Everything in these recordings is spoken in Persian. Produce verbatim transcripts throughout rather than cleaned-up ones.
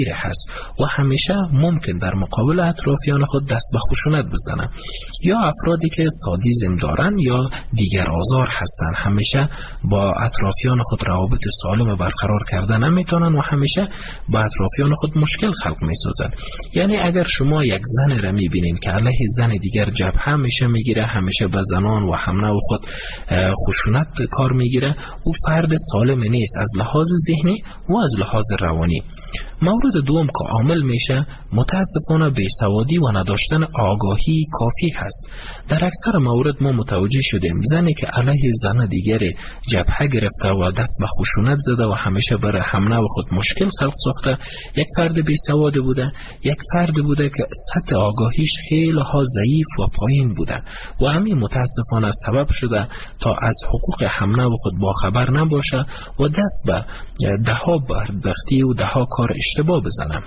هست و همیشه ممکن در مقابل اطرافیان خود دست به خشونت بزنه، یا افرادی که سادیسم دارن یا دیگر آزار هستن همیشه با اطرافیان خود روابط سالم برقرار کردن نمیتونن و همیشه با اطرافیان خود مشکل خلق میسازن. یعنی اگر شما یک زن را میبینید که علیه زن دیگر جبهه میشه میگیره، همیشه به زنان و همنوع خود خشونت کار میگیره، او فرد سالم نیست از لحاظ ذهنی و از لحاظ روانی. مورد دوم که عامل میشه متاسفانه بیسوادی و نداشتن آگاهی کافی هست. در اکثر مورد ما متوجه شدیم زنی که علیه زن دیگر جبهه گرفته و دست به خشونت زده و همیشه برای همنوع خود مشکل خلق ساخته یک فرد بیسواد بوده، یک فرد بوده که سطح آگاهیش خیلی ها ضعیف و پایین بوده و همین متاسفانه سبب شده تا از حقوق همنوع خود باخبر نباشه و دست به ده ها بدبختی و ده ها کار اشتباه بزنم.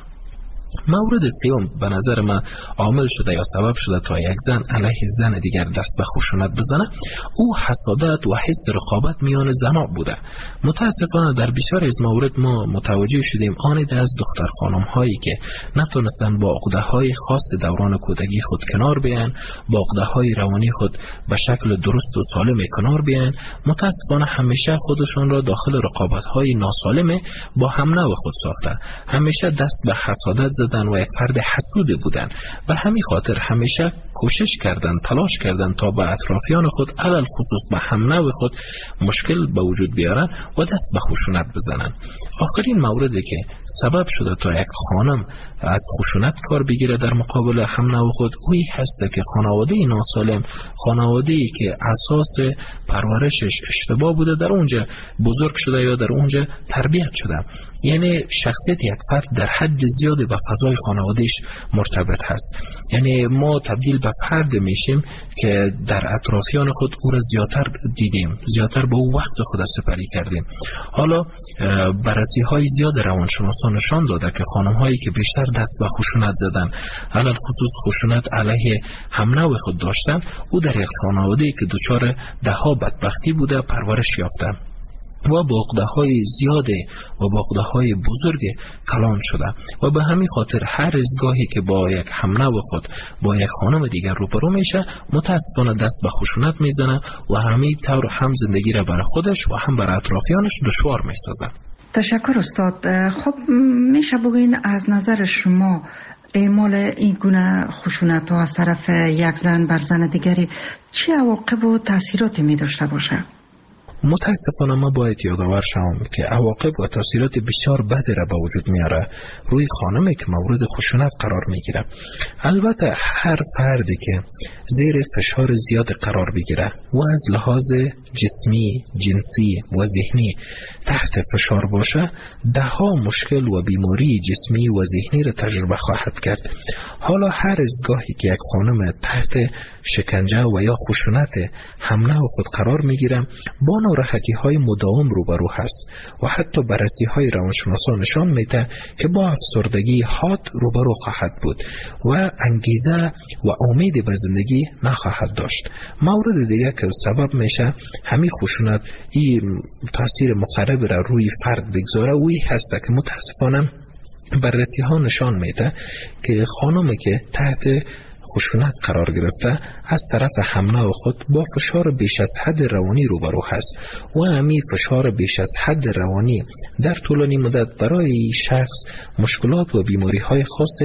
مورد سیوم به نظر من عامل شده یا سبب شده تا یک زن علیه زن دیگر دست به خشونت بزنه، او حسادت و حس رقابت میان زنها بوده. متاسفانه در بسیار از مورد ما متوجه شدیم آنید از دختر خانم هایی که نتونستن با عقده های خاص دوران کودکی خود کنار بیان، با عقده های روانی خود به شکل درست و سالم کنار بیان، متاسفانه همیشه خودشون را داخل رقابت های ناسالم با هم نوع خود ساخته، همیشه دست به حسادت زدن و یک فرد حسود بودن و همین خاطر همیشه کوشش کردن، تلاش کردن تا به اطرافیان خود علل خصوص به هم نوع خود مشکل به وجود بیارن و دست به خشونت بزنن. آخرین موردی که سبب شده تا یک خانم از خشونت کار بگیره در مقابل هم نوع خود اویی هست که خانواده ناسالم، خانواده‌ای که اساس پرورشش اشتباه بوده در اونجا بزرگ شده یا در اونجا تربیت شده. یعنی شخصیت یک فرد در حد زیادی به فضای خانوادهش مرتبط هست. یعنی ما تبدیل به فرد میشیم که در اطرافیان خود او را زیادتر دیدیم، زیادتر به او وقت خود سپری کردیم. حالا بررسی های زیاد روانشناسان نشان داده که خانم هایی که بیشتر دست به خشونت زدن، علل خصوص خشونت علیه هم نوع خود داشتن، او در یک خانواده که دچار ده ها بدبختی بوده پرورش یافته و با عقده های زیاد و با عقده های بزرگ کلان شده و به همین خاطر هر از گاهی که با یک همنوع خود با یک خانم دیگر روبرو میشه متاسفانه دست به خشونت میزنه و همین طور هم زندگی را برای خودش و هم برای اطرافیانش دشوار میسازه. تشکر استاد. خب میشه بگوین از نظر شما اعمال این گونه خشونت ها از طرف یک زن بر زن دیگری چه عواقب و تاثیراتی می داشته باشه؟ متاسفانه ما باید یادآور شوم که عواقب و تاثیرات بسیار بدی را به وجود میاره روی خانمی که مورد خشونت قرار میگیره. البته هر فردی که زیر فشار زیاد قرار بگیره و از لحاظ جسمی، جنسی و ذهنی تحت فشار باشه، ده ها مشکل و بیماری جسمی و ذهنی را تجربه خواهد کرد. حالا هر از گاهی که یک خانم تحت شکنجه و یا خشونت همنوع خود قرار میگیره با ناراحتی های مداوم روبرو هست و حتی بررسی های روانشناسان نشان میده که با افسردگی حاد روبرو خواهد بود و انگیزه و امید به زندگی نخواهد داشت. مورد دیگه که سبب میشه همین خشونت این تاثیر مخرب را روی فرد بگذاره وی هست که متاسفانه بررسی ها نشان میده که خانمی که تحت خشونت قرار گرفته از طرف همنوع خود با فشار بیش از حد روانی روبرو هست و همین فشار بیش از حد روانی در طولانی مدت برای شخص مشکلات و بیماری های خاص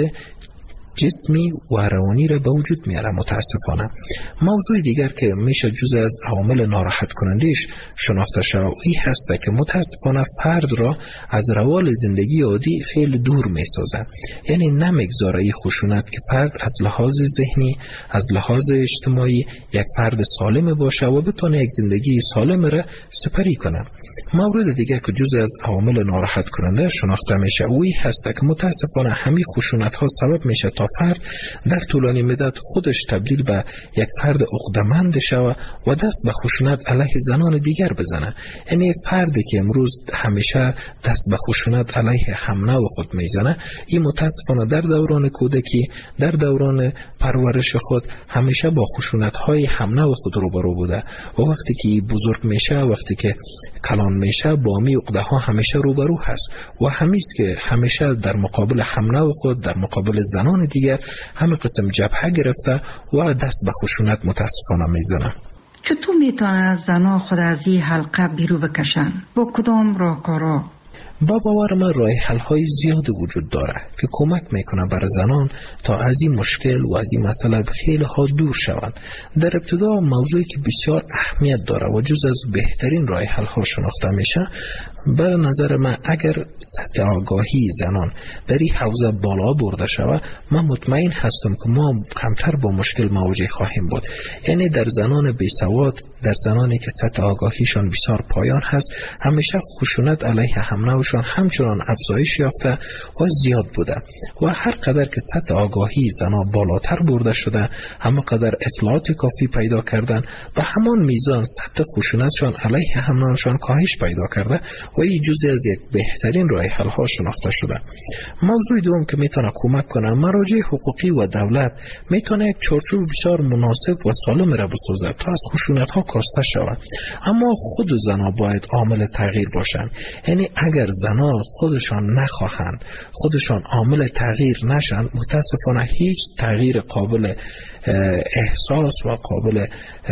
جسمی و روانی را به وجود میاره. متاسفانه موضوع دیگر که میشه جزء از عوامل ناراحت کنندش شناخته شود این هست که متاسفانه فرد را از روال زندگی عادی خیلی دور میسازه. یعنی نمیگذاره این خشونت که فرد از لحاظ ذهنی، از لحاظ اجتماعی یک فرد سالم باشه و بتونه یک زندگی سالم را سپری کنه. مورد دیگه که جزء از عوامل ناراحت کننده شناخته میشه اوی هست که متاسفانه همین خشونت ها سبب میشه تا فرد در طولانی مدت خودش تبدیل به یک فرد عقده‌مند شود و دست به خشونت علیه زنان دیگر بزنه. یعنی فردی که امروز همیشه دست به خشونت علیه همنوع خود میزنه این متاسفانه در دوران کودکی، در دوران پرورش خود همیشه با خشونت های همنوع خود روبرو بوده و وقتی که بزرگ میشه، وقتی که کلان همیشه با می عقده ها همیشه روبرو هست و همیست که همیشه در مقابل حمله خود، در مقابل زنان دیگر همه قسم جبهه گرفته و دست به خشونت متاسفانه میزنه. چطور میتونه زنان خود از این حلقه بیرو بکشن؟ با کدام راهکارا؟ با باور من راه حل های زیاد وجود داره که کمک میکنه بر زنان تا از این مشکل و از این مسئله خیلی ها دور شوند. در ابتدا موضوعی که بسیار اهمیت داره و جز از بهترین راه حل ها شناخته میشه، بر نظر من اگر سطح آگاهی زنان در این حوزه بالا برده شود، من مطمئن هستم که ما کمتر با مشکل مواجه خواهیم بود. یعنی در زنان بیسواد، در زنانی که سطح آگاهیشان بسیار پایان هست، همیشه خشونت علیه هم نوشان همچنان افزایش یافته و زیاد بوده و هر قدر که سطح آگاهی زنان بالاتر برده شده، همه قدر اطلاعات کافی پیدا کردن و همان میزان سطح خشونتشان علیه هم نوشان کاهش پیدا کرده و این جزئی از یک بهترین راه حل ها شناخته شده. موضوع دوم که میتونه کمک کنه، مراجع حقوقی و دولت میتونه یک چارچوب بسیار مناسب و سالم را بسازه تا از خشونت ها کاسته شود. اما خود زنان باید عامل تغییر باشند. یعنی اگر زنان خودشان نخواهند، خودشان عامل تغییر نشن، متاسفانه هیچ تغییر قابل احساس و قابل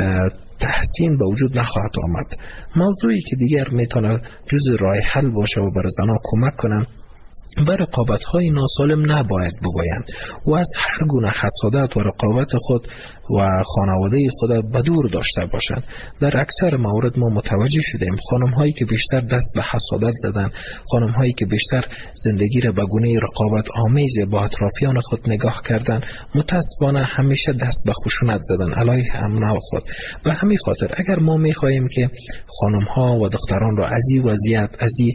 تحسین به وجود نخواهد آمد. موضوعی که دیگر میتونه جز راه حل باشه و بر زنان کمک کنه، بر رقابت‌های ناسالم نباید بگویند و از هر گونه حسادت و رقابت خود و خانواده خود به دور داشته باشند. در اکثر موارد ما متوجه شدیم خانم‌هایی که بیشتر دست به حسادت زدن، خانم‌هایی که بیشتر زندگی را به گونه رقابت آمیز با اطرافیان خود نگاه کردن، متأسفانه همیشه دست به خشونت زدن علیه همنوع خود. و همین خاطر اگر ما می‌خواهیم که خانم‌ها و دختران را از این وضعیت، از این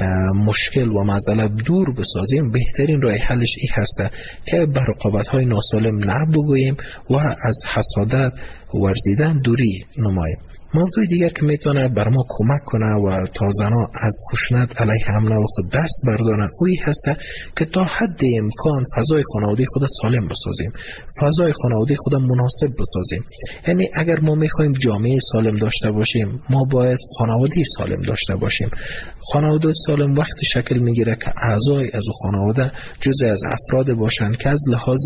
مشکل و معضله دور بسازیم، بهترین راه حلش این هسته که به رقابت‌های ناسالم نبگوییم و از حسادت ورزیدن دوری نماییم. موضوع دیگر که میتونه بر ما کمک کنه و تا زنان از خشونت علیه حمله و خود دست بردارن، اوی هسته که تا حد امکان فضای خانواده خود سالم بسازیم، فضای خانواده خود مناسب بسازیم. یعنی اگر ما میخوایم جامعه سالم داشته باشیم، ما باید خانواده سالم داشته باشیم. خانواده سالم وقتی شکل میگیره که اعضای از خانواده جزء از افراد باشند که از لحاظ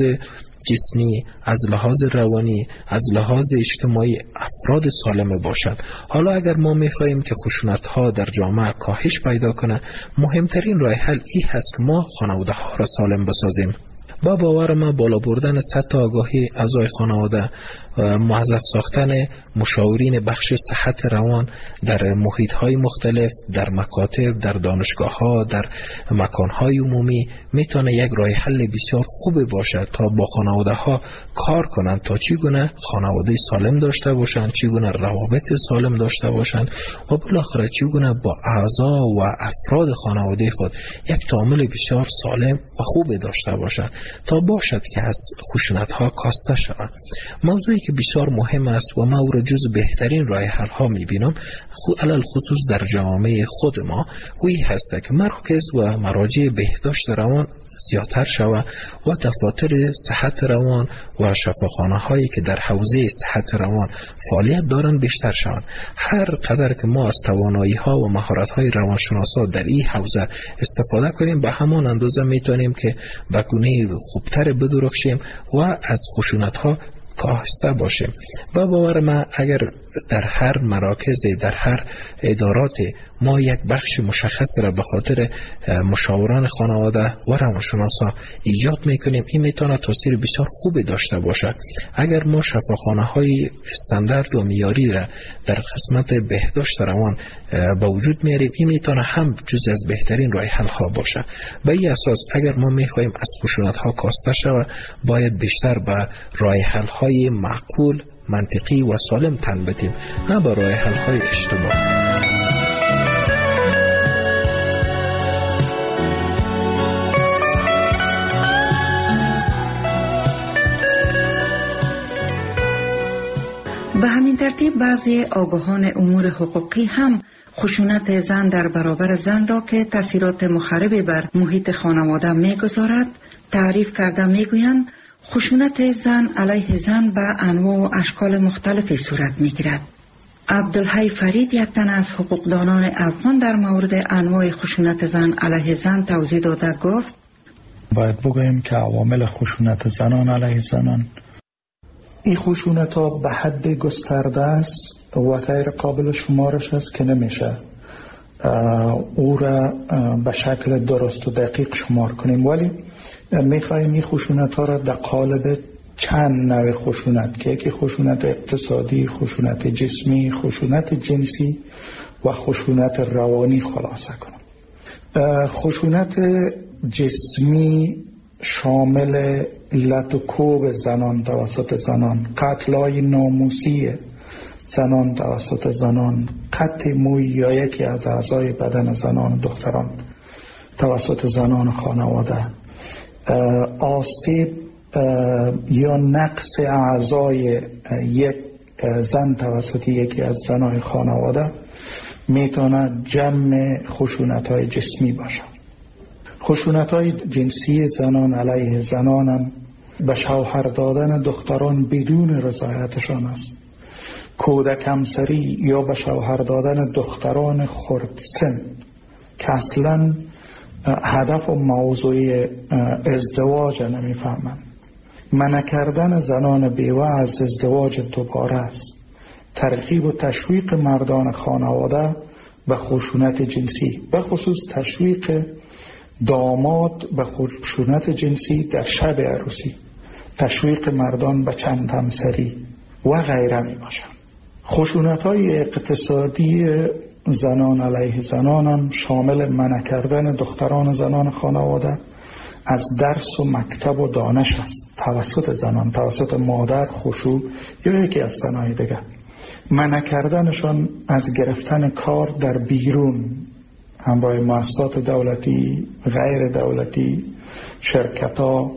جسمی، از لحاظ روانی، از لحاظ اجتماعی افراد سالم باشند. حالا اگر ما میخواهیم که خشونت ها در جامعه کاهش پیدا کنه، مهمترین راه حل این هست که ما خانواده ها را سالم بسازیم. با باور ما بالا بردن سطح آگاهی اعضای خانواده، موظف ساختن مشاورین بخش صحت روان در محیط های مختلف، در مکاتب، در دانشگاه ها، در مکان های عمومی میتونه یک راه حل بسیار خوب باشه تا با خانواده ها کار کنند تا چگونه خانواده سالم داشته باشند، چگونه روابط سالم داشته باشند و بالاخره چگونه با اعضا و افراد خانواده خود یک تعامل بسیار سالم و خوب داشته باشند تا باشد که از خشونت ها کاسته شوند. موضوعی که بسیار مهم است و ما او را جز بهترین راه حل ها میبینم، علل خصوص در جامعه خود ما، وی هست که مراکز و مراجع بهداشت روان زیادتر شود و دفاتر صحت روان و شفاخانه هایی که در حوزه صحت روان فعالیت دارند بیشتر شوند. هر قدر که ما از توانایی ها و مهارت های روانشناسا در این حوزه استفاده کنیم، به همان اندازه میتونیم که به گونه خوبتر بدرخشیم و از خشونت ها کاسته باشیم. و باور من اگر در هر مراکز، در هر ادارات ما یک بخش مشخص را به خاطر مشاوران خانواده و روانشناسا ایجاد میکنیم، این میتونه تاثیر بسیار خوبی داشته باشه. اگر ما شفاخانه های استاندارد و معیاری را در قسمت بهداشت روان به وجود میاریم، این میتونه هم جز از بهترین راه حل ها باشه. به این اساس اگر ما میخوایم از خشونت ها کاسته شود، باید بیشتر به راه حل های معقول، منطقی و سالم تن بدیم، نه به راه حل های اشتباه. به همین ترتیب بعضی آگاهان امور حقوقی هم خشونت زن در برابر زن را که تاثیرات مخربی بر محیط خانواده میگذارد تعریف کرده میگویند خشونت زن علیه زن به انواع و اشکال مختلفی صورت میگیرد. عبدالحی فرید یک تن از حقوقدانان افغان در مورد انواع خشونت زن علیه زن توضیح داده گفت باید بگوییم که عوامل خشونت زنان علیه زنان این خشونت ها به حد گسترده است و غیر قابل شمارش است که نمیشه او را به شکل درست و دقیق شمار کنیم، ولی میخواییم این خشونت ها را در قالب چند نوع خشونت که یکی خشونت اقتصادی، خشونت جسمی، خشونت جنسی و خشونت روانی خلاصه کنم. خشونت جسمی شامل لط و کوب زنان توسط زنان، قتل‌های ناموسی زنان توسط زنان، قطع موی یا یکی از اعضای بدن زنان و دختران توسط زنان خانواده، آسیب یا نقص اعضای یک زن توسط یکی از زنان خانواده میتونه جمع خشونت‌های جسمی باشه. خشونت‌های جنسی زنان علیه زنان هم به شوهر دادن دختران بدون رضایتشان است، کودک همسری یا به شوهر دادن دختران خردسن که اصلا هدف و موضوع ازدواج نمیفهمند، منع کردن زنان بیوه از ازدواج دوباره است، ترغیب و تشویق مردان خانواده به خشونت جنسی، به خصوص تشویق داماد به خشونت جنسی در شب عروسی، تشویق مردان به چند همسری و غیره می باشند. خشونت‌های اقتصادی زنان علیه زنان هم شامل منع کردن دختران زنان خانواده از درس و مکتب و دانش است توسط زنان، توسط مادر، خشوع یا یکی از زنای دیگر، منع کردنشان از گرفتن کار در بیرون همراه مؤسسات دولتی، غیر دولتی، شرکت‌ها،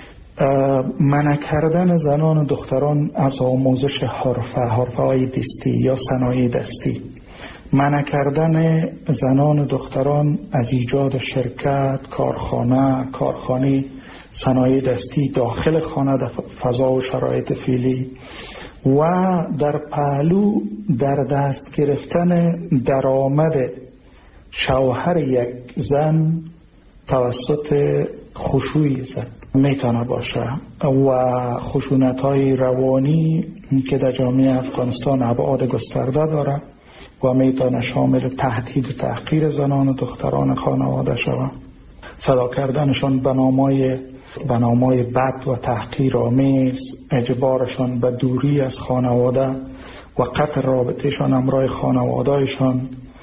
منع کردن زنان و دختران از آموزش حرفه حرفه های دستی یا صنایع دستی، منع کردن زنان و دختران از ایجاد شرکت، کارخانه، کارخانه صنایع دستی داخل خانه در فضا و شرایط فعلی و در پهلو در دست گرفتن درآمد شوهر یک زن توسط خشوع زن میتونه باشه و خشونت‌های روانی که در جامعه افغانستان ابعاد گسترده داره و میتونه شامل تهدید و تحقیر زنان و دختران خانواده شود، صدا کردنشان به نامای به نامای بد و تحقیرآمیز، اجبارشان به دوری از خانواده و قطع رابطهشان همراه خانوادهشان،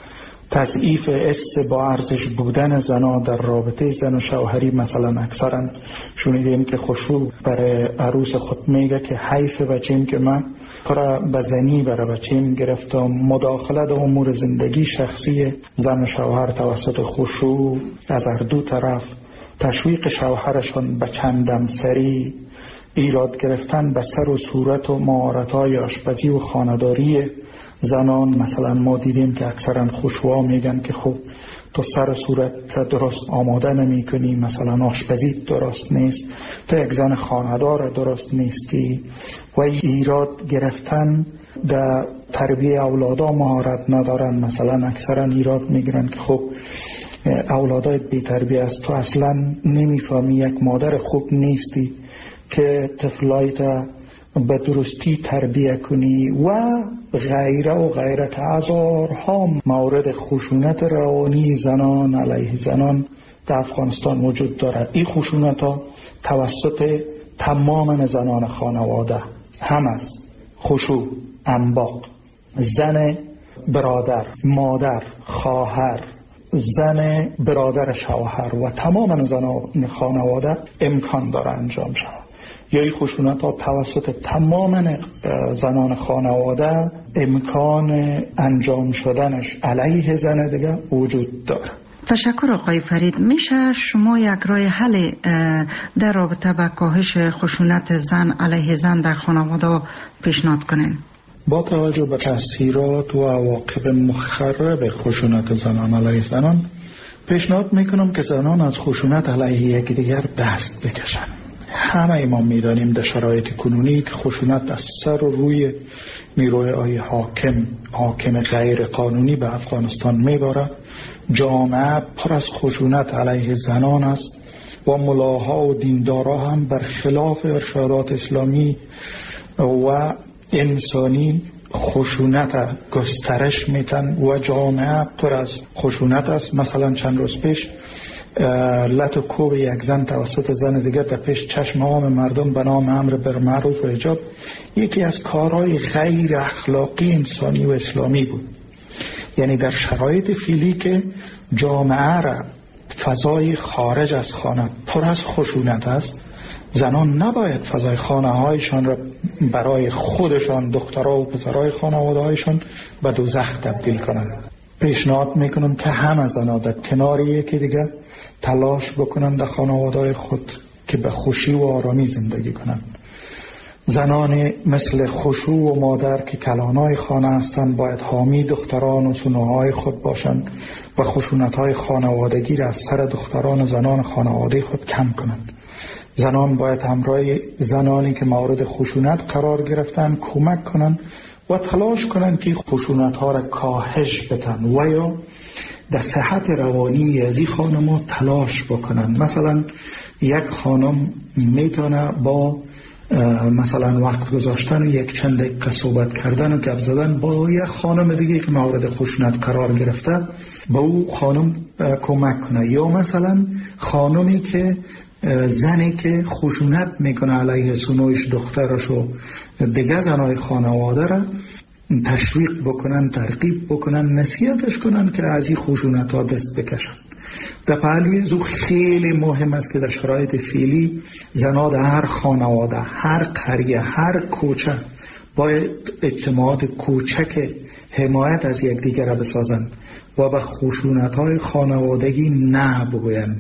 تضعیف حس با ارزش بودن زنا در رابطه زن و شوهری. مثلا اکثرا شنیدیم که خشوع برای عروس خود میگه که حیف بچیم که من پرا بزنی برای بچیم گرفتم، مداخله در امور زندگی شخصی زن و شوهر توسط خشوع از هر دو طرف، تشویق شوهرشان به چندم سری، ایراد گرفتن به سر و صورت و مهارت‌های آشپزی و خانه‌داری زنان. مثلا ما دیدیم که اکثرا خشوع میگن که خب تو سر صورت درست آماده نمی کنی، مثلا آشپزی درست نیست، تو یک زن خانه‌دار درست نیستی، و ایراد گرفتن در تربیه اولادا مهارت ندارن. مثلا اکثرا ایراد میگیرن که خب اولادایت بی تربیه است، تو اصلا نمیفهمی، یک مادر خوب نیستی که طفلایت به درستی تربیه کنی و غیره و غیره که هزارها مورد خشونت روانی زنان علیه زنان در افغانستان وجود داره. این خشونت ها توسط تمام زنان خانواده هم است، خشوع، انباق، زن برادر، مادر، خواهر، زن برادر شوهر و تمام زنان خانواده امکان داره انجام شود. یا این خشونت ها توسط تمام زنان خانواده امکان انجام شدنش علیه زن دیگه وجود داره. تشکر آقای فرید. میشه شما یک راه حل در رابطه با کاهش خشونت زن علیه زن در خانواده پیشنهاد کنین؟ با توجه به تاثیرات و عواقب مخرب خشونت زنان علیه زنان پیشنهاد میکنم که زنان از خشونت علیه یکدیگر دست بکشن. همه ما میدانیم در شرایط کنونی که خشونت از سر و روی نیروی های حاکم حاکم غیر قانونی به افغانستان میباره. جامعه پر از خشونت علیه زنان است و ملاها و دیندارا هم برخلاف ارشادات اسلامی و انسانی خشونت گسترش میتن و جامعه پر از خشونت است. مثلا چند روز پیش لط و کوب یک زن توسط زن دیگر در پیش چشم عام مردم به نام امر بالمعروف و حجاب یکی از کارهای غیر اخلاقی انسانی و اسلامی بود. یعنی در شرایط فعلی که جامعه را فضای خارج از خانه پر از خشونت است، زنان نباید فضای خانه هایشان را برای خودشان، دخترها و پسرهای خانواده هایشان به دوزخ تبدیل کنند. پیشنهاد میکنم که همه زنان در کنار یکی دیگر تلاش بکنند در خانواده خود که به خوشی و آرامی زندگی کنند. زنان مثل خشوع و مادر که کلانای خانه هستند باید حامی دختران و سنوهای خود باشند و خشونت‌های خانوادگی را از سر دختران و زنان خانواده خود کم کنند. زنان باید همراه زنانی که مورد خشونت قرار گرفتن کمک کنند و تلاش کنند که خشونت‌ها را کاهش بدن و یا در صحت روانی از این خانم‌ها تلاش بکنند. مثلا یک خانم میتونه با مثلا وقت گذاشتن و یک چند دقیقه صحبت کردن و گپ زدن با یک خانم دیگه که مورد خشونت قرار گرفته با او خانم کمک کنه، یا مثلا خانمی که زنی که خشونت میکنه علیه سنویش دخترش و دیگه زنای خانواده را تشویق بکنن، ترغیب بکنن، نصیحتش کنن که از این خشونت ها دست بکشن. در پهلوی زو خیلی مهم است که در شرایط فعلی زنان در هر خانواده، هر قریه، هر کوچه باید اجتماعات کوچک حمایت از یکدیگر را بسازند و به خشونت های خانوادگی نه بگویند،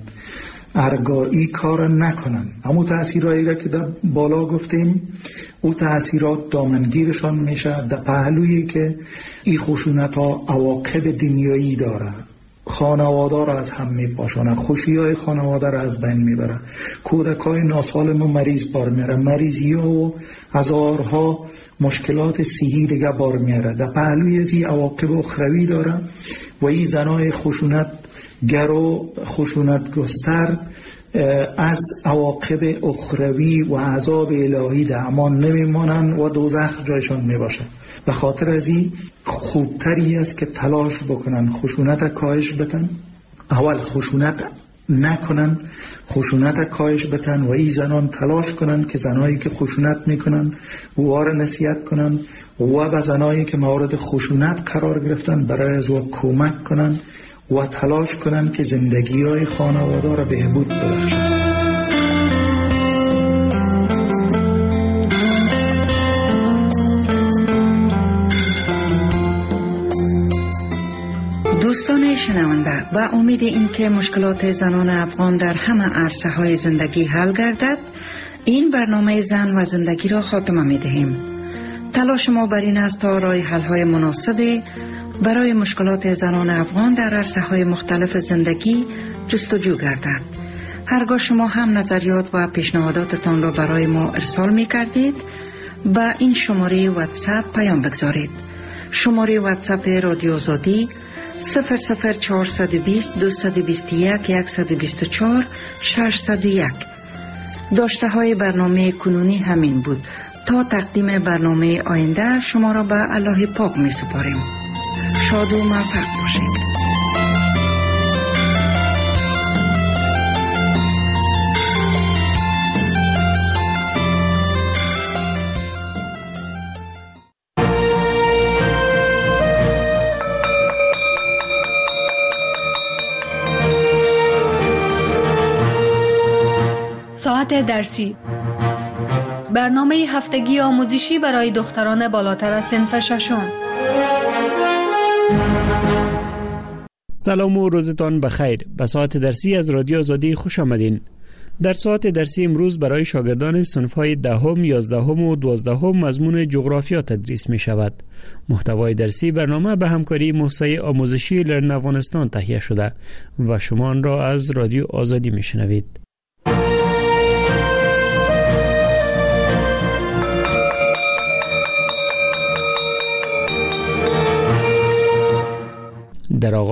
ارگایی کار نکنن. همون تأثیرهایی را که در بالا گفتیم او تأثیرات دامنگیرشان میشه در پهلویی که این خشونت ها عواقب دنیایی داره، خانواده را از هم میپاشانه، خوشی های خانواده را از بین میبره، کودک های ناسالم و مریض بار میاره، مریضی ها و هزارها مشکلات صحی دیگه بار میاره. در پهلوی از این عواقب اخروی داره و این زنای خشونت گر و خشونت گستر از عواقب اخروی و عذاب الهی در امان نمیمانن و دوزخ جایشان میباشه. به خاطر از این خوبتری است که تلاش بکنن خشونت کاهش بتن، اول خشونت نکنن، خشونت کاهش بتن و این زنان تلاش کنن که زنایی که خشونت میکنن وار نصیحت کنن و به زنایی که مورد خشونت قرار گرفتن برای از او کمک کنن و تلاش کنن که زندگی های خانواده را بهبود ببخشن. دوستان شنونده، با امید اینکه مشکلات زنان افغان در همه عرصه های زندگی حل گردد، این برنامه زن و زندگی را خاتمه می دهیم. تلاش ما بر این است تا راه حل های مناسب برای مشکلات زنان افغان در عرصه های مختلف زندگی جستجو گردد. هرگاه شما هم نظریات و پیشنهاداتتان را برای ما ارسال می کردید، با این شماره واتساپ پیام بگذارید. شماره واتساپ رادیو آزادی صفر صفر چهارصد و بیست دویست و بیست و یک صد و بیست و چهار ششصد و یک. داشته های برنامه کنونی همین بود. تا تقدیم برنامه آینده شما را به الله پاک می سپاریم. شاد و موفق باشید. ساعت درسی، برنامه هفتگی آموزشی برای دختران بالاتر از صنف ششم. سلام و روزتان بخیر. به ساعت درسی از رادیو آزادی خوش آمدین. در ساعت درسی امروز برای شاگردان صنف‌های دهم، یازدهم و دوازدهم مضمون جغرافیا تدریس می شود. محتوای درسی برنامه به همکاری موسسه آموزشی لرن افغانستان تهیه شده و شما آن را از رادیو آزادی می شنوید.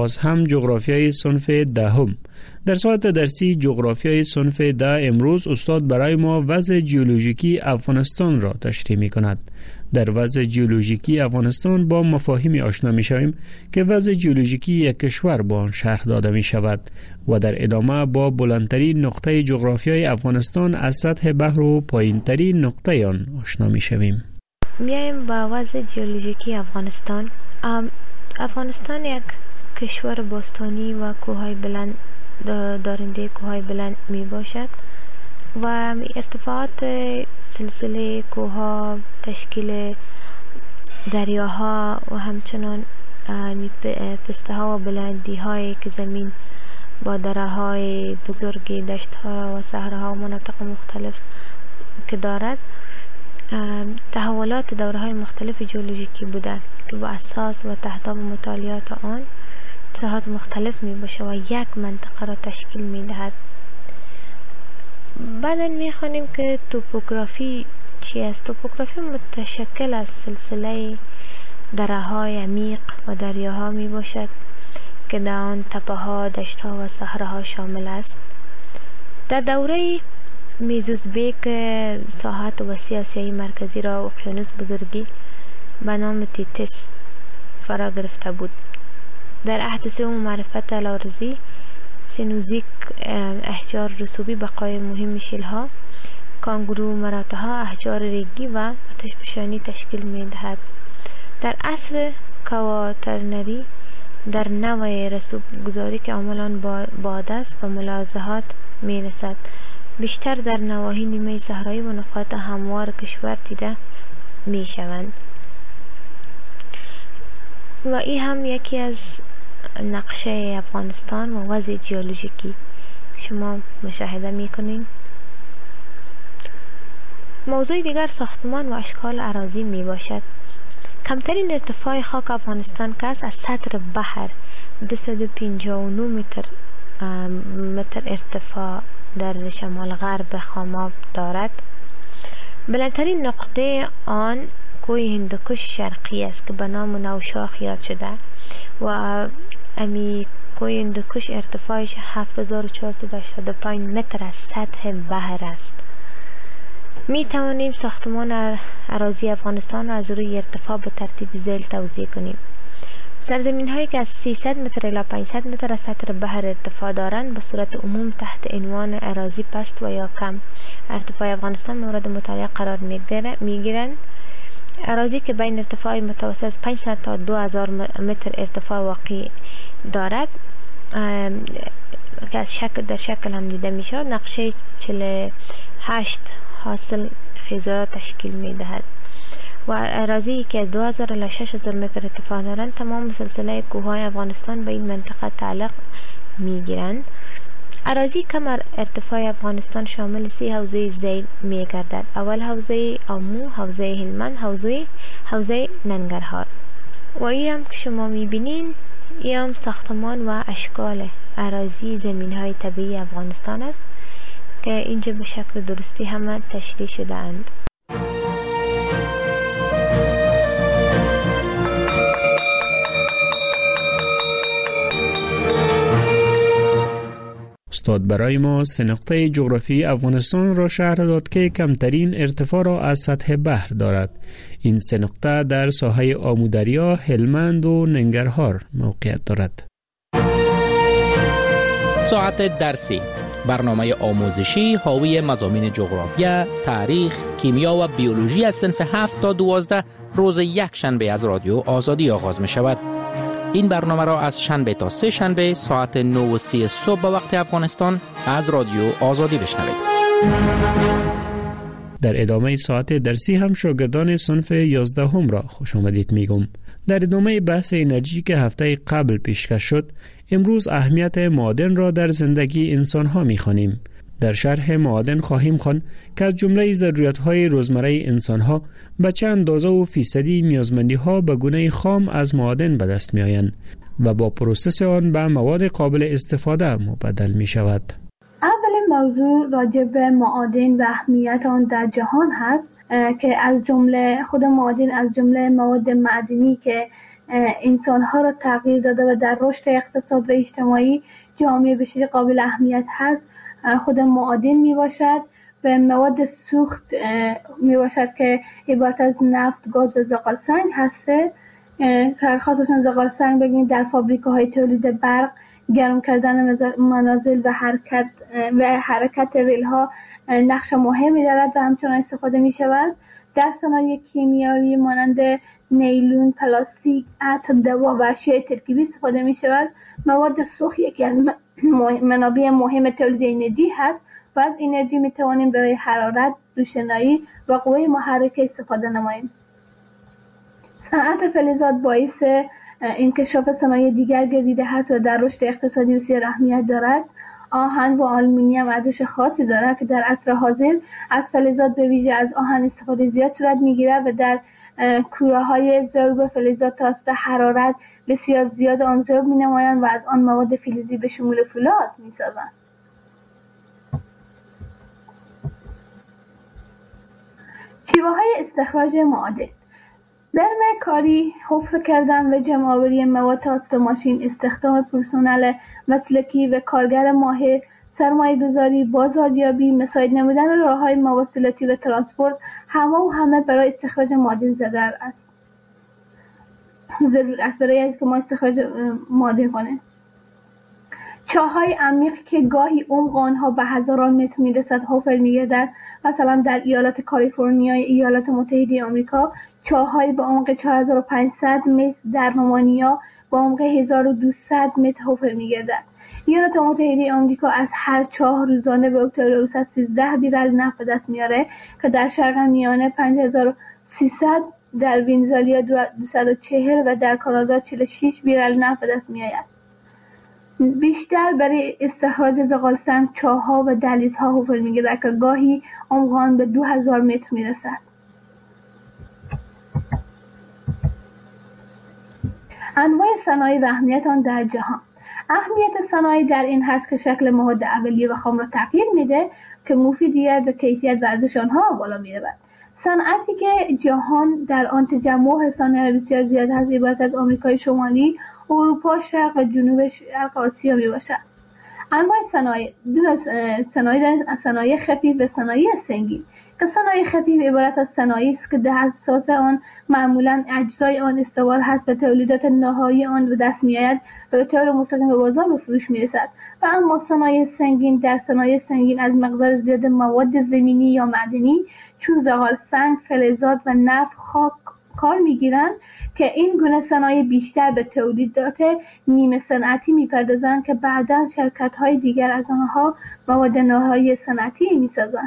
باز هم جغرافیای صنف دهم. در ساعت درسی جغرافیای صنف ده امروز استاد برای ما وضع جیولوژیکی افغانستان را تشریح می کند. در وضع جیولوژیکی افغانستان با مفاهیمی آشنا می شویم که وضع جیولوژیکی یک کشور با آن شرح داده می شود و در ادامه با بلندترین نقطه جغرافیای افغانستان از سطح بحر و پایینترین نقطه آن آشنا می شویم. میایم با وضع جیولوژیکی افغانستان. افغانستان یک کشور باستانی و کوههای بلند دارنده کوههای بلند می باشد و ارتفاعات سلسله کوهها، تشکیل دریاها و همچنان پسته ها و بلندی هایی که زمین با دره های بزرگی، دشت ها و صحراها و مناطق مختلف که دارد تحولات دوره های مختلف جیولوژیکی بوده که با اساس و تحتاب مطالعات آن ساحات مختلف می باشه و یک منطقه را تشکیل می دهد. بعدا می خوانیم که توپوگرافی چی است؟ توپوگرافی متشکل از سلسله دره های عمیق و دریاها می باشد که در آن تپه ها، دشت ها و صحراها شامل است. در دوره میزوزبیک ساحات وسیع آسیای مرکزی را اقیانوس بزرگی به نام تیتس فرا گرفته بود. در عهد سوم معرفت الارضی سینوزیک احجار رسوبی بقای مهم شیلها، کانگرو مراتها، احجار ریگی و آتشفشانی تشکیل می دهد. در عصر کواترنری در نوع رسوب گذاری که عملان باد است و ملاحظات می رسد. بیشتر در نواحی نیمه صحرایی و نقاط هموار کشور دیده می شوند. و این هم یکی از نقشه افغانستان و وضع جیولوژیکی شما مشاهده می کنین. موضوع دیگر ساختمان و اشکال اراضی می باشد. کمترین ارتفاع خاک افغانستان که از سطح بحر دویست و پنجاه و نه متر متر ارتفاع در شمال غرب خاماب دارد. بلندترین نقطه آن کوه هندوکش شرقی است که به نام نوشاخ یاد شده و امی کوه هندوکش ارتفاعش هفت هزار و چهارصد و هشتاد و پنج متر از سطح بحر است. می توانیم ساختمان اراضی افغانستان را از روی ارتفاع به ترتیب ذیل توزیع کنیم. سرزمین هایی که از سیصد متر الی پانصد متر از سطح بحر ارتفاع دارند به صورت عموم تحت عنوان اراضی پست و یا کم ارتفاع افغانستان مورد مطالعه قرار می گیرند. اراضی که بین ارتفاع متوسط از پانصد تا دو هزار متر ارتفاع واقع دارد که از شکل در شکل هم دیده می شود نقشه چهل و هشت حاصل خیزرات تشکیل می دهد و اراضی که از دو هزار الی شش هزار متر ارتفاع دارند تمام سلسله کوههای افغانستان به این منطقه تعلق می گیرند. اراضی کم ارتفاع افغانستان شامل سی حوزه ذیل می گردد. اول حوزه آمو، حوزه هلمند، حوزه حوزه ننگرهار. و این هم که شما می بینین این هم ساختمان و اشکال اراضی زمین های طبیعی افغانستان است که اینجا به شکل درستی همه تشریح شده اند. استاد برای ما سه نقطه جغرافی افغانستان را شرح داد که کمترین ارتفاع را از سطح بحر دارد. این سه نقطه در ساحه آمودریا، هلمند و ننگرهار موقعیت دارد. ساعت درسی، برنامه آموزشی حاوی مضامین جغرافیا، تاریخ، کیمیا و بیولوژی از صنف هفت تا دوازده روز یک شنبه از رادیو آزادی آغاز می شود. این برنامه را از شنبه تا سه شنبه ساعت نه و سی صبح به وقت افغانستان از رادیو آزادی بشنوید. در ادامه ساعت درسی هم شاگردان صنف یازدهم را خوش آمدید میگم. در ادامه بحث انرژی که هفته قبل پیشکش شد، امروز اهمیت معادن را در زندگی انسان ها میخوانیم. در شرح معادن خواهیم خواند که از جمله ضرورت های روزمره انسان ها به چه اندازه و فیصدی نیازمندی ها به گونه خام از معادن به دست می آیند و با پروسس آن به مواد قابل استفاده مبدل می شود. اولین موضوع راجع به معادن و اهمیت آن در جهان هست که از جمله خود معادن از جمله مواد معدنی که انسانها را تغییر داده و در رشد اقتصاد و اجتماعی جامعه بشری قابل اهمیت هست خود معادن می باشد و مواد سوخت می باشد که عبارت از نفت، گاز و زغال سنگ هسته. خاصشان زغال سنگ بگیم در فابریکاهای تولید برق، گرم کردن منازل و حرکت و حرکت ریل ها نقش مهمی دارد و همچنان استفاده می شود. در صنایع کیمیایی مانند نیلون، پلاستیک، عطر، دوا و اشیاء ترکیبی استفاده می شود. مواد سوخت یکی از منابع مهم تولید انرژی هست و از انرژی می توانیم برای حرارت، روشنایی و قوه محرکه استفاده نماییم. صنعت فلزات باعث انکشاف صنایع دیگر گردیده هست و در رشد اقتصادی بسیار اهمیت دارد. آهن و آلومینیوم ارزش خاصی دارد که در عصر حاضر از فلزات به ویژه از آهن استفاده زیاد صورت می‌گیرد و در کوره‌های ذوب فلزات توسط حرارت بسیار زیاد آن ذوب می‌نمایند و از آن مواد فلزی به شمول فولاد می‌سازند. شیوه‌های استخراج معادن: برمه کاری، حفر کردن و جمع‌آوری مواد توسط ماشین، استخدام پرسنل مسلکی و کارگر ماهر، سرمایه‌گذاری، بازاریابی، مساعد نمودن راه‌های مواصلاتی و ترانسپورت همه و همه برای استخراج معادن ضرور است. ضرور است برای اینکه ما استخراج معادن کنیم. چاه‌های عمیق که گاهی عمق آنها به هزاران متر می‌رسد حفر می‌گردد. مثلا در ایالات کالیفرنیا ایالات متحده آمریکا چاه‌های به عمق چهار هزار و پانصد متر، در رومانیا به عمق هزار و دویست متر حفر می‌گردد. ایالات متحده آمریکا از هر چاه روزانه به طور سیزده بیرل نفت به دست میاره که در شرق میانه پنج هزار و سیصد، در ونزوئلا دویست و چهل و در کانادا چهل و شش بیرل نفت به دست میآید. بیشتر برای استخراج زغال سنگ چاه‌ها و دهلیزها حفر می‌گردد که گاهی عمق آن به دو هزار متر می‌رسد. انواع صنایع و اهمیت آن در جهان. اهمیت صنایع در این هست که شکل مواد اولیه و خام را تغییر میده که مفیدیت و کیفیت و ارزش آنها بالا می‌رود. صنعتی که جهان در آن تجمع صنایع بسیار زیاد هست عبارت از آمریکای شمالی، اروپا، شرق و جنوب شرق آسیا می باشد. انواع صنایع: صنایع صنایع خفیف و صنایع سنگین. که صنایع خفیف عبارت از صنایعی است که در اساس آن معمولاً اجزای آن استوار هست و تولیدات نهایی آن به دست میآید و به طور مستقیم به بازار به فروش میرسد. و اما صنایع سنگین، در صنایع سنگین از مقدار زیاد مواد زمینی یا معدنی چون زغال سنگ، فلزات و نفت خاک کار میگیرند که این گونه صنایع بیشتر به تولیدات نیمه صنعتی میپردازند که بعداً شرکت‌های دیگر از آنها مواد نهایی صنعتی میسازند.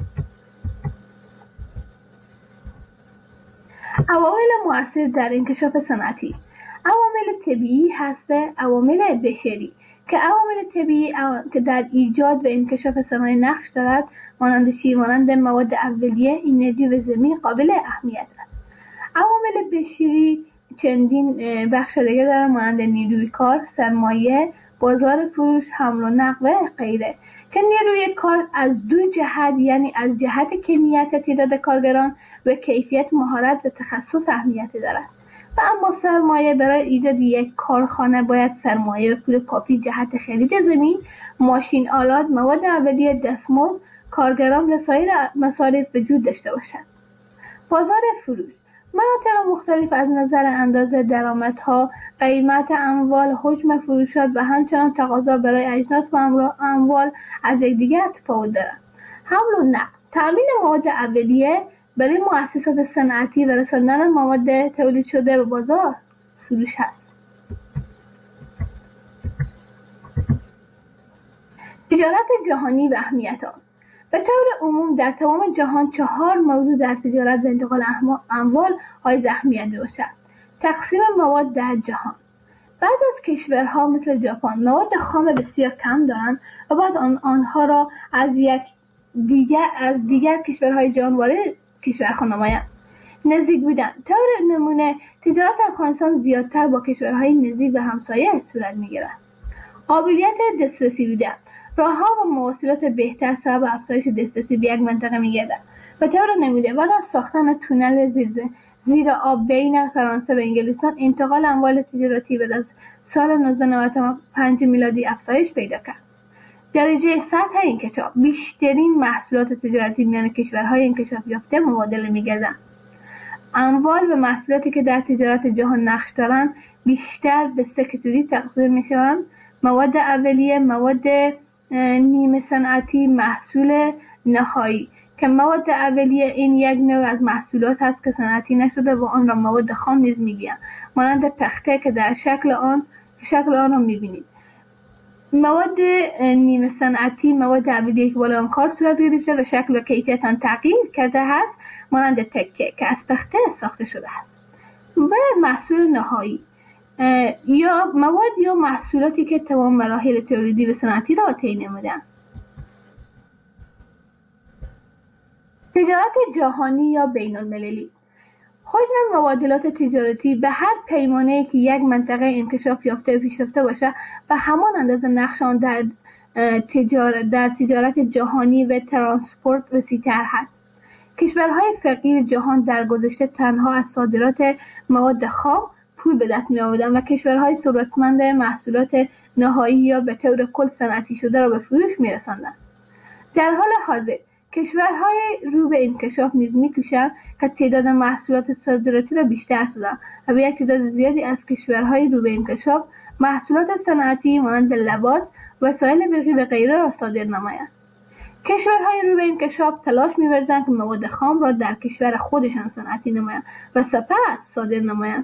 عوامل مؤثر در انکشاف صنعتی: عوامل طبیعی هسته، عوامل بشری. که عوامل طبیعی که در ایجاد و انکشاف صنایع نقش دارد مانند چی؟ مانند مواد اولیه، انرژی و زمین قابل اهمیت است. عوامل بشری چندین بخش دیگر دارند مانند نیروی کار، سرمایه، بازار فروش، حمل و نقل و غیره. که نیروی کار از دو جهت، یعنی از جهت کمیت تعداد کارگران و کیفیت، مهارت و تخصص اهمیت دارد. و اما سرمایه، برای ایجاد یک کارخانه باید سرمایه و پول کافی جهت خرید زمین، ماشین آلات، مواد اولیه، دستمزد، کارگران و سایر مصارف وجود داشته باشد. بازار فروش: مناطق مختلف از نظر اندازه درآمدها، قیمت اموال، حجم فروشات و همچنان تقاضا برای اجناس و اموال از یکدیگر تفاوت دارند. حمل و نقل: تامین مواد اولیه برای مؤسسات صنعتی و رساندن مواد تولید شده به بازار فروش است. تجارت جهانی و اهمیت آن: به طور عموم در تمام جهان چهار موضوع در تجارت و انتقال اموال حائز اهمیت میباشد. تقسیم مواد در جهان: بعضی از کشورها مثل ژاپن مواد خام بسیار کم دارند و بعد آن آنها را از یک دیگر از دیگر کشورهای جهان وارد کشورها نمایند. نزدیک بودن: طور نمونه تجارت افغانستان زیادتر با کشورهای نزدیک و همسایه صورت میگیرد. قابلیت دسترسی بودن: راه‌ها و مواصلات بهتر سبب افزایش دسترسی به یک منطقه می‌گردد. به طور نمونه بعد از ساختن تونل زیر زیر آب بین فرانسه و انگلستان انتقال اموال تجارتی بعد از سال نوزده نود و پنج میلادی افزایش پیدا کرد. درجه سطح انکشاف بیشترین محصولات تجارتی میان کشورهای انکشاف یافته مبادله می‌گردند. اموال و محصولاتی که در تجارت جهان نقش دارند بیشتر به سه کاتگوری تقسیم می‌شوند: مواد اولیه، مواد نیمه صنعتی، محصول نهایی. که مواد اولیه این یک نوع از محصولات است که صنعتی نشده و آن را مواد خام نیز می‌گویند، مانند پخته که در شکل آن شکل آن را می‌بینید. مواد نیمه صنعتی مواد اولیه که بالا آن کار صورت گرفته و شکل و کیفیت آن تغییر کرده است، مانند تکه که از پخته ساخته شده است. و محصول نهایی یا مواد یا محصولاتی که تمام مراحل تولیدی و صنعتی را طی نموده‌اند. تجارت جهانی یا بین المللی حجم مبادلات تجارتی به هر پیمانه‌ای که یک منطقه انکشاف یافته و پیشرفته باشه و همان اندازه نقش آن در تجارت در تجارت جهانی و ترانسپورت وسیع‌تر هست. کشورهای فقیر جهان در گذشته تنها از صادرات مواد خام پول به دست می‌آوردند و کشورهای ثروتمند محصولات نهایی یا به طور کل صنعتی شده را به فروش می‌رساندند. در حال حاضر کشورهای رو به انکشاف نیز می‌کوشند که تعداد محصولات صادراتی را بیشتر سازند و به یک تعداد زیادی از کشورهای رو به انکشاف محصولات صنعتی مانند لباس، وسایل برقی و غیره را صادر نمایند. کشورهای رو به انکشاف تلاش می‌ورزند که مواد خام را در کشور خودشان صنعتی نمایند و سپس صادر نمایند.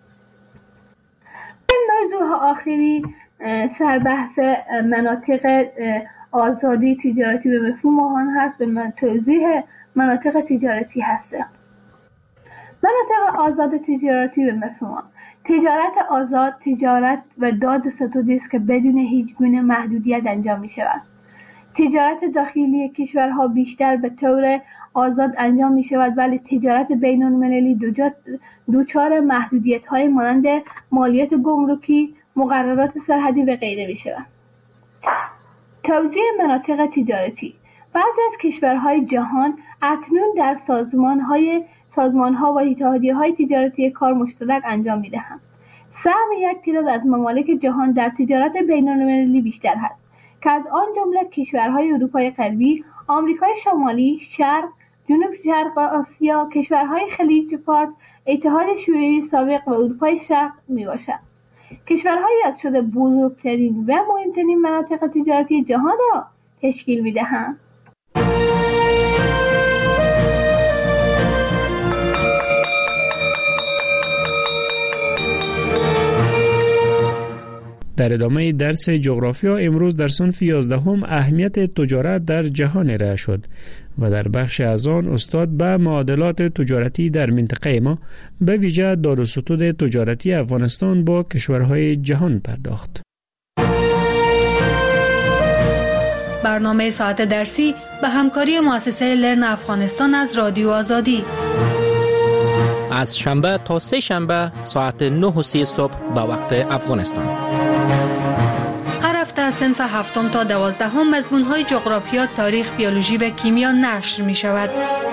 این موضوع آخری سربحث مناطق آزادی تجارتی به مفهوم آن هست. به توضیح مناطق تجارتی هست. مناطق آزاد تجارتی به مفهوم تجارت آزاد تجارت و داد ستودی است که بدون هیچ گونه محدودیت انجام می شود. تجارت داخلی کشورها بیشتر به طور آزاد انجام می شود، ولی تجارت بین المللی دوچار محدودیت های مانند مالیات گمرکی، مقررات سرحدی و غیره می شود. توزیع مناطق تجارتی بعضی از کشورهای جهان اکنون در سازمان‌های سازمان‌ها و اتحادیه‌های تجارتی کار مشترک انجام می‌دهند. سهم یک تعداد از ممالک جهان در تجارت بین‌المللی بیشتر است که از آن جمله کشورهای اروپای غربی، آمریکای شمالی، شرق، جنوب شرق آسیا، کشورهای خلیج فارس، اتحاد شوروی سابق و اروپای شرق میباشد. کشورهای یاد شده بزرگترین و مهمترین مناطق تجارتی جهان را تشکیل می‌دهند. در ادامه درس جغرافیا امروز در صنف یازدهم اهمیت تجارت در جهان ارائه شد و در بخش از آن استاد به معادلات تجارتی در منطقه ما به ویژه داد و ستد تجارتی افغانستان با کشورهای جهان پرداخت. برنامه ساعت درسی به همکاری مؤسسه لرن افغانستان از رادیو آزادی از شنبه تا سه شنبه ساعت نه و سی صبح به وقت افغانستان. هر هفته از صنف هفتم تا دوازدهم مضمون‌های جغرافیا، تاریخ، بیولوژی و کیمیا نشر می شود.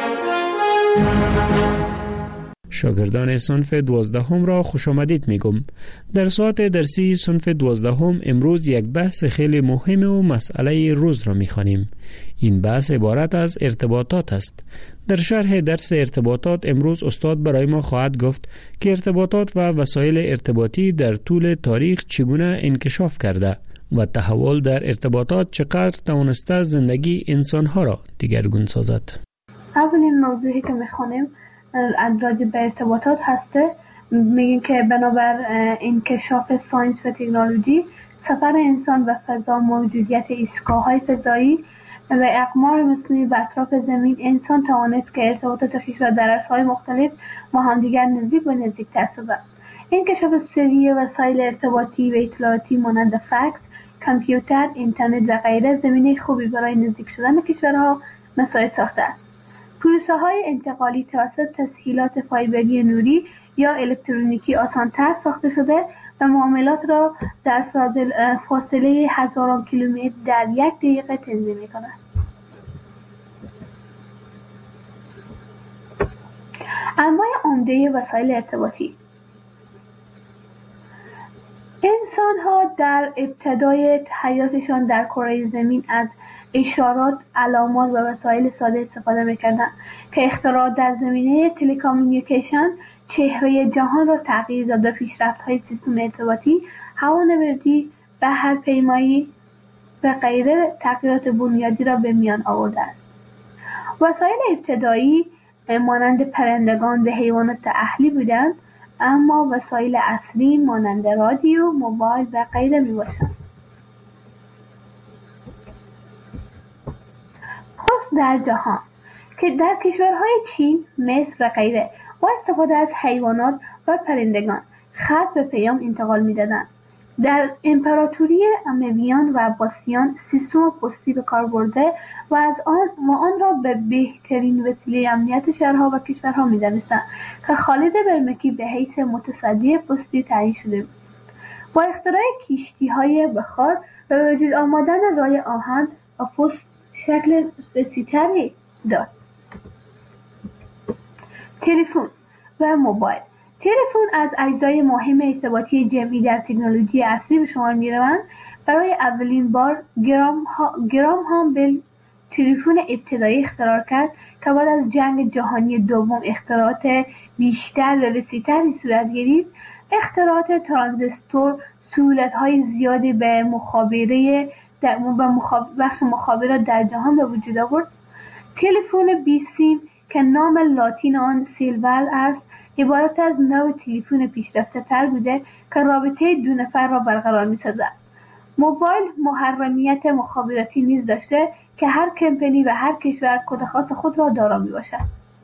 شاگردان صنف دوازدهم را خوش آمدید می گم. در ساعت درسی صنف دوازدهم امروز یک بحث خیلی مهم و مسئله روز را می خوانیم. این بحث عبارت از ارتباطات است. در شرح درس ارتباطات امروز استاد برای ما خواهد گفت که ارتباطات و وسایل ارتباطی در طول تاریخ چگونه انکشاف کرده و تحول در ارتباطات چقدر توانسته زندگی انسانها را دیگرگون سازد. اولین موضوعی که میخوانیم راجع به ارتباطات هسته. میگیم که بنابر انکشاف ساینس و تکنولوژی سفر انسان به فضا، موجودیت ایستگاه‌های فضایی و اقمار مصنوعی به اطراف زمین، انسان توانست که ارتباطات خویش را در عرصه‌های مختلف با همدیگر نزدیک و نزدیک‌تر سازد. انکشاف سری وسایل ارتباطی و اطلاعاتی مانند فکس، کامپیوتر، اینترنت و غیره زمینه خوبی برای نزدیک شدن کشورها مساعد ساخته است. پروسه‌های انتقالی توسط تسهیلات فایبری نوری یا الکترونیکی آسان‌تر ساخته شده و معاملات را در فاصله هزاران کیلومتر در یک دقیقه تنظیم می‌کند. انواع عمده وسایل ارتباطی. انسان ها در ابتدای حیاتشان در کره زمین از اشارات، علامات و وسایل ساده استفاده می‌کردند که اختراعات در زمینه تلکامیونیکیشن چهره جهان را تغییر داد و پیشرفت‌های سیستم ارتباطی، هوانوردی، بحرپیمایی و غیره تغییرات بنیادی را به میان آورده است. وسایل ابتدایی مانند پرندگان و حیوانات اهلی بودند، اما وسایل اصلی مانند رادیو، موبایل و غیره میباشند. پست در جهان که در کشورهای چین، مصر و غیره با استفاده از حیوانات و پرندگان خط و پیام انتقال میدادند. در امپراتوری امویان و عباسیان سیستم پستی به کار برده و از آن و آن را به بهترین وسیله امنیت شهرها و کشورها می‌دانستند که خالد برمکی به حیث متصدی پستی تعیین شده بود. با اختراع کشتی‌های بخار و وجود آمدن رای آهن و پست شکل بسیطری داد. تلفن و موبایل. تلفن از اجزای مهم ارتباطی جمعی در تکنولوژی عصری به شمار می‌روند. برای اولین بار گرام, ها، گرام هامبل تلفن ابتدایی اختراع کرد که بعد از جنگ جهانی دوم اختراعات بیشتر و وسیع‌تری صورت گرفت. اختراعات ترانزیستور سهولت‌های زیادی به مخابره در مخاب... بخش مخابرات در جهان به وجود آورد. تلفن بی سیم که نام لاتین آن سیلور است، عبارت از نوع تلفن پیشرفته تر بوده که رابطه دو نفر را برقرار می سازد. موبایل محرمیت مخابراتی نیز داشته که هر کمپانی و هر کشور کد خاص خود را دارا می باشد.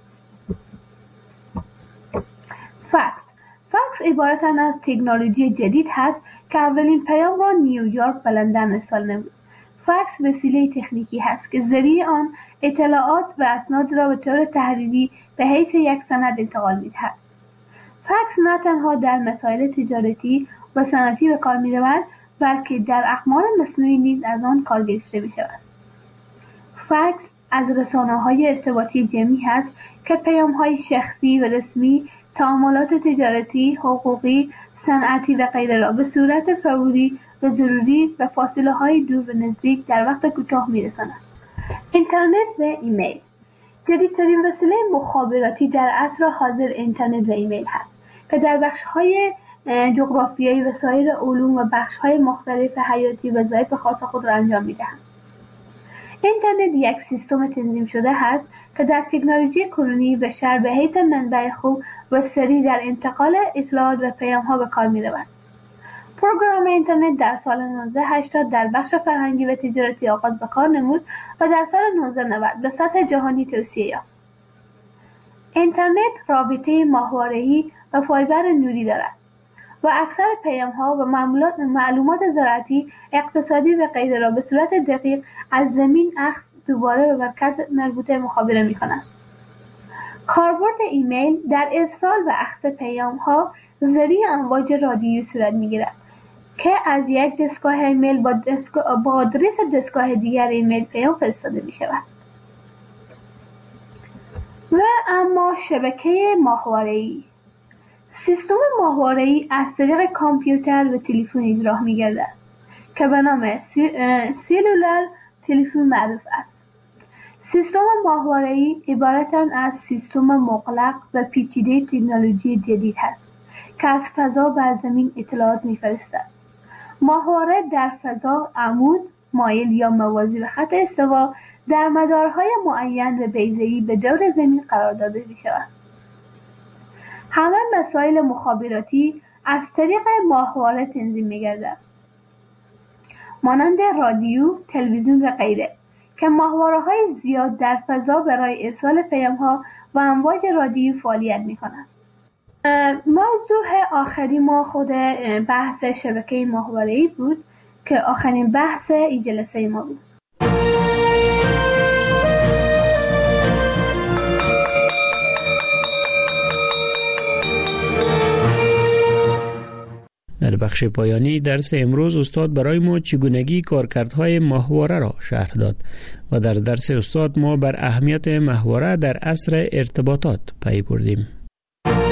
فکس فکس عبارت از تکنولوژی جدید هست که اولین پیام را نیویورک و لندن ارسال نمود. فکس وسیله تکنیکی هست که ذریعه آن اطلاعات و اسناد را به طور تحریری به حیث یک سند انتقال می‌دهد. فکس نه تنها در مسائل تجارتی و صنعتی به کار می‌رود، بلکه در اقمار مصنوعی نیز از آن کار گرفته می‌شود. فکس از رسانه‌های ارتباطی جمعی هست که پیام‌های شخصی و رسمی، تعاملات تجارتی، حقوقی، صنعتی و غیره را به صورت فوری و ضروری و فاصله‌های دور و نزدیک در وقت کوتاه می‌رساند. اینترنت و ایمیل جدیدترین وسیله مخابراتی در عصر حاضر اینترنت و ایمیل هست که در بخش‌های جغرافیایی و سایر علوم و بخش‌های مختلف حیاتی وظایف خاص خود را انجام می‌دهند. اینترنت یک سیستم تنظیم شده است که در تکنولوژی کنونی بشر به حیث منبع خوب و سریع در انتقال اطلاعات و پیام‌ها به کار می‌رود. پروگرام اینترنت در سال نوزده هشتاد در بخش فرهنگی و تجارتی آغاز به کار نمود و در سال نوزده نود به سطح جهانی توسعه یافت. اینترنت رابطه ماهواره‌ای و فایبر نوری دارد و اکثر پیام‌ها و معلومات زراعتی، اقتصادی و غیره را به صورت دقیق از زمین اخذ دوباره به مرکز مربوطه مخابره می‌کند. کاربرد ایمیل در ارسال و اخذ پیام‌ها ذریعه امواج رادیویی صورت می‌گیرد که از یک دستگاه ایمیل با, دستگاه با آدرس دستگاه دیگر ایمیل پیام فرستاده می‌شود. و اما شبکه ماهواره‌ای سیستم ماهواره‌ای از طریق کامپیوتر و تلفن اجرا می‌گردد که به نام سلولار تلفن معروف است. سیستم ماهواره‌ای عبارت از سیستم مغلق و پیچیده تکنولوژی جدید است که از فضا بر زمین اطلاعات می‌فرستد. ماهواره در فضا عمود، مایل یا موازی به خط استوا در مدارهای معین و بیضه‌ای به دور زمین قرار داده می‌شود. همه مسائل مخابراتی از طریق ماهواره تنظیم می‌گردد، مانند رادیو، تلویزیون و غیره که ماهواره‌های زیاد در فضا برای ارسال پیام‌ها و امواج رادیویی فعالیت می‌کنند. موضوع آخری ما خود بحث شبکه ماهواره‌ای بود که آخرین بحث این جلسه ما بود. در بخش پایانی درس امروز استاد برای ما چگونگی کارکردهای ماهواره را شرح داد و در درس استاد ما بر اهمیت ماهواره در عصر ارتباطات پی بردیم.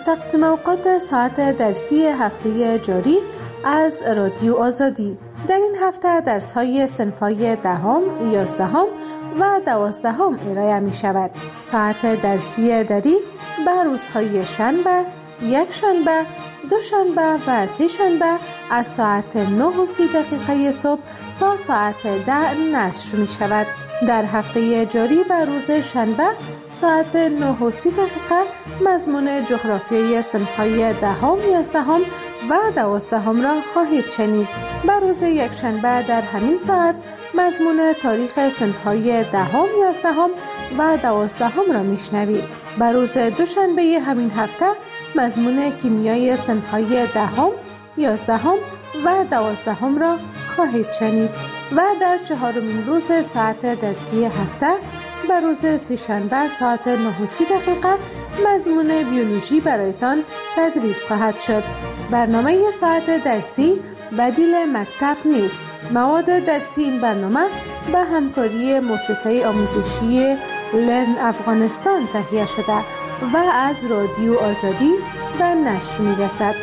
تقسیم اوقات ساعت درسی هفته جاری از رادیو آزادی. در این هفته درس‌های صنف‌های دهم، یازدهم و دوازدهم ارائه می شود. ساعت درسی دری به روزهای شنبه، یک شنبه، دو شنبه و سه شنبه از ساعت نه و سی دقیقه صبح تا ساعت ده نشر می شود. در هفته جاری به روز شنبه ساعت نه و سی دقیقه مضمون جغرافیای صنف‌های دهم، یازدهم و دوازدهم را خواهید شنید. به روز یک شنبه در همین ساعت مضمون تاریخ صنف‌های دهم، یازدهم و دوازدهم را میشنوید. به روز دوشنبه همین هفته مضمون کیمیای صنف‌های دهم، یازدهم و دوازدهم را خواهید شنید و در چهارمین روز ساعت درسی هفته به روز سه‌شنبه ساعت نه و سی دقیقه مضمون بیولوژی برایتان تدریس خواهد شد. برنامه ساعت درسی بدیل مکتب نیست. مواد درسی این برنامه به همکاری مؤسسه آموزشی لرن افغانستان تهیه شده و از رادیو آزادی به نشر می‌رسد.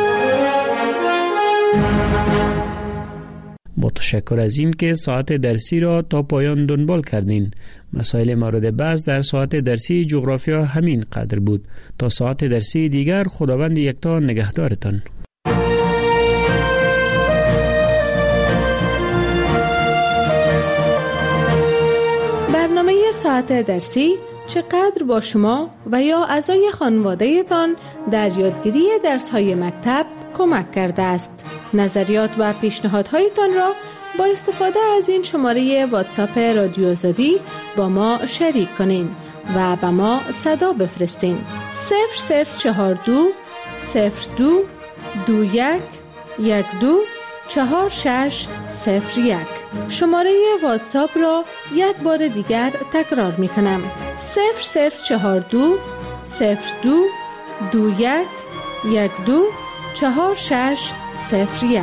متشکر از این که ساعت درسی را تا پایان دنبال کردین. مسائل مورد بحث در ساعت درسی جغرافیا همین قدر بود. تا ساعت درسی دیگر خداوند یکتا نگهدارتان. برنامه ساعت درسی چقدر با شما و یا اعضای خانواده تان در یادگیری درس‌های مکتب کمک کرده است. نظریات و پیشنهادهایتان را با استفاده از این شماره واتساپ رادیو آزادی با ما شریک کنین و با ما صدا بفرستین. صفر صفر چهار دو صفر دو دو یک یک دو چهار شش صفر یک. شماره واتساپ را یک بار دیگر تکرار می کنم. صفر صفر چهار دو صفر دو دو یک یک دو چهار شش صفر یک.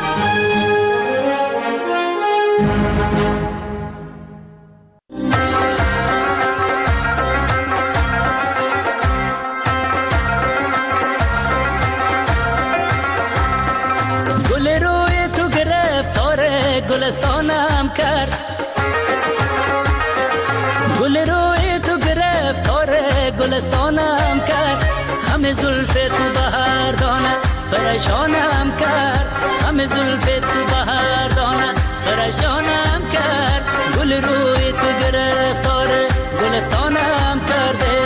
گل روی تو گرفتار گلستانم کرد، گل روی تو گرفتار گلستانم کرد، خم زلف تو بهار دانه پریشانم کرد، خم زلف تو بهار دانه پریشانم کرد، گل روی تو گرفتار گلستانم کرده.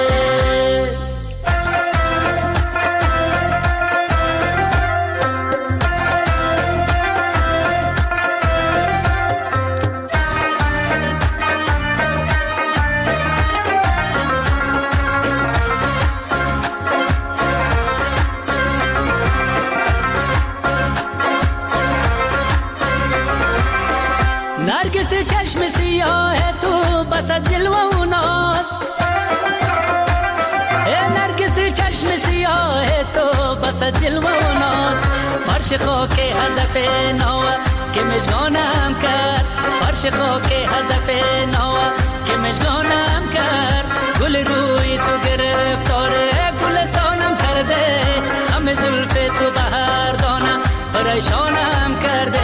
نرگس چشم سیاه تو بسد جلوه و ناز، نرگس چشم سیاه تو بسد جلوه و ناز، فرش خاک هدف نوه که مشغانم کرد، فرش خاک هدف نوه که مشغانم کرد، گل روی تو گرفتار گلستانم کرده، خم زلف تو بهار دانه پریشانم کرده.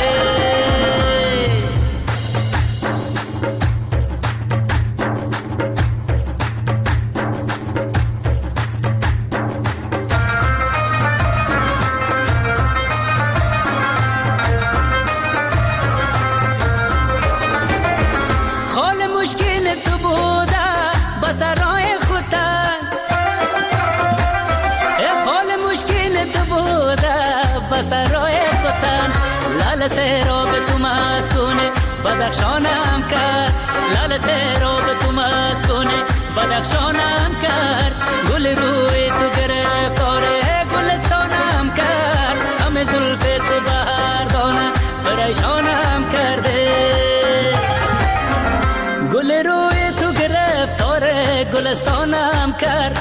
سرای کتن لال سراب تو مسکونه بدخشانم کرد، لال سراب تو مسکونه بدخشانم کرد، گل روی تو گرفتار گلستانم کرد، همه زلف تو بهار دانه پریشانم کرده، گل روی تو گرفتار گلستانم کرد،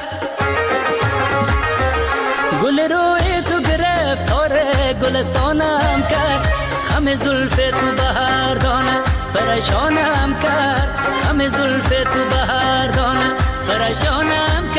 گل روی تو گرفتار گلستانم کرد، خم زلف تو بهار دانه پریشانم کرد، خم زلف تو بهار دانه پریشانم